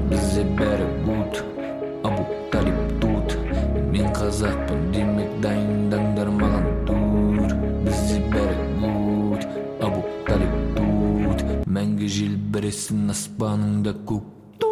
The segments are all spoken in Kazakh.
Бізде бәрі good, Абу Талиб тут. Мен қазақпын демек дайындаңдар маған тур. Бізде бәрі good, Абу Талиб тут. Мәңгі желбіресін аспаныңда көк.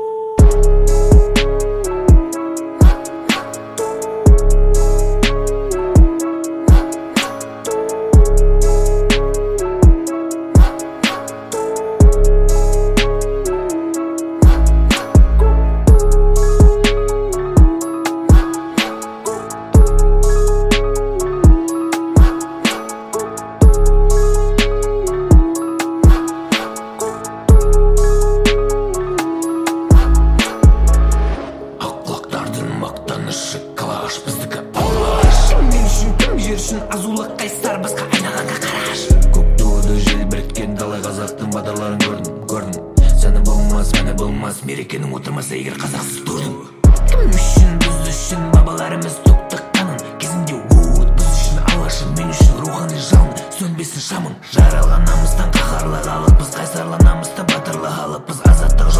Клаш біздікі алаш. Мен үшін кім, жер үшін азулы қайсар, басқа айналаңа қараш. Көк туды желбіреткен талай қазақтың батырларын көрдім. Сені болмас, мәні болмас, мерекенің отырмаса егер қазақсыз көрдім. Кім үшін, біз үшін бабаларымыз төкті қанын. Кезінде от, біз үшін алашым, мен үшін рухани жалын. Сөнбесін шамын, жаралған намыстан қаһарлы халықпыз, қайсарлы намыста батырлы халықпыз. Азаттық